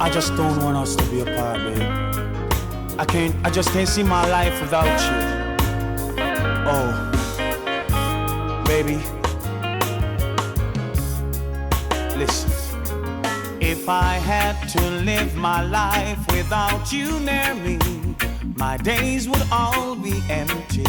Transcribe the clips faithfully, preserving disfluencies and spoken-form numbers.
I just don't want us to be apart, babe. I can't, I just can't see my life without you. Oh, baby, listen. If I had to live my life without you near me, my days would all be empty.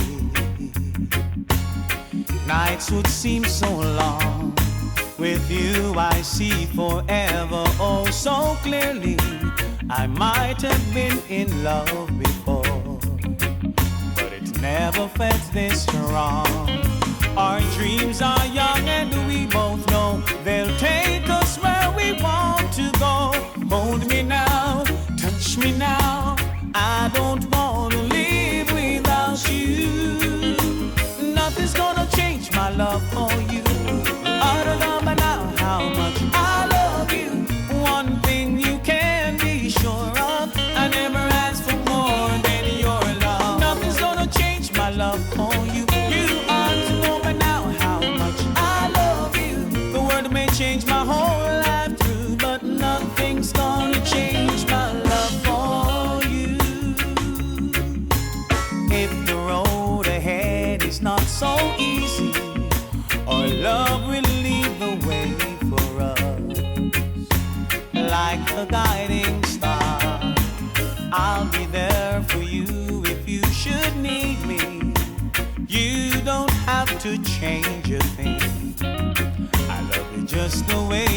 Nights would seem so long. With you I see forever oh so clearly. I might have been in love before, but it never felt this strong. Our dreams are young and we both know they'll take us where we want to go. Hold me now, touch me now, I don't want to live without you. Nothing's gonna change my love for you. I don't know by now how much I love you. One thing you can be sure of, I never asked for more than your love. Nothing's gonna change my love for you. You ought to know by now how much I love you. The world may change my whole life through, but nothing's gonna change my love for you. If the road ahead is not so easy, our love will lead the way for us. Like a guiding star, I'll be there for you if you should need me. You don't have to change a thing. I love you just the way